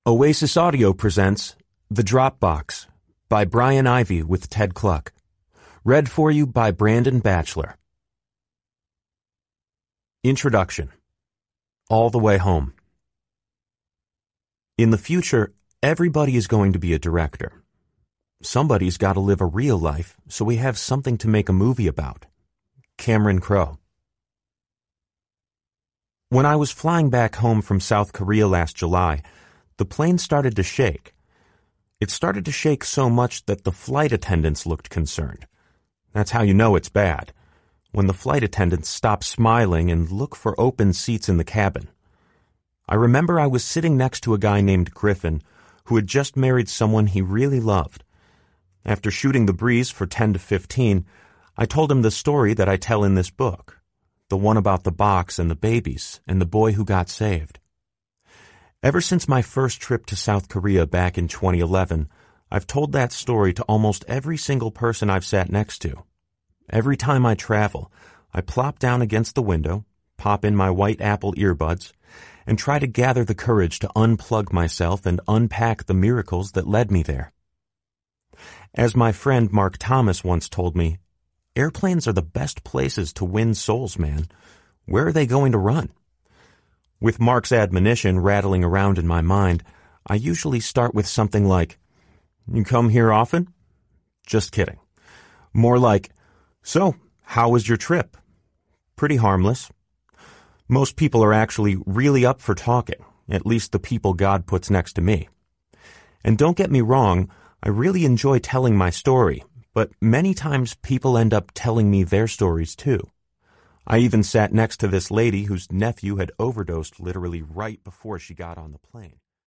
Oasis Audio presents The Dropbox by Brian Ivy with Ted Cluck. Read for you by Brandon Batchelor. Introduction. All the way home. In the future, everybody is going to be a director. Somebody's got to live a real life, so we have something to make a movie about. Cameron Crowe. When I was flying back home from South Korea last July, the plane started to shake. It started to shake so much that the flight attendants looked concerned. That's how you know it's bad, when the flight attendants stop smiling and look for open seats in the cabin. I remember I was sitting next to a guy named Griffin who had just married someone he really loved. After shooting the breeze for 10 to 15, I told him the story that I tell in this book, the one about the box and the babies and the boy who got saved. Ever since my first trip to South Korea back in 2011, I've told that story to almost every single person I've sat next to. Every time I travel, I plop down against the window, pop in my white Apple earbuds, and try to gather the courage to unplug myself and unpack the miracles that led me there. As my friend Mark Thomas once told me, airplanes are the best places to win souls, man. Where are they going to run? With Mark's admonition rattling around in my mind, I usually start with something like, "You come here often?" Just kidding. More like, "So, how was your trip?" Pretty harmless. Most people are actually really up for talking, at least the people God puts next to me. And don't get me wrong, I really enjoy telling my story, but many times people end up telling me their stories too. I even sat next to this lady whose nephew had overdosed literally right before she got on the plane.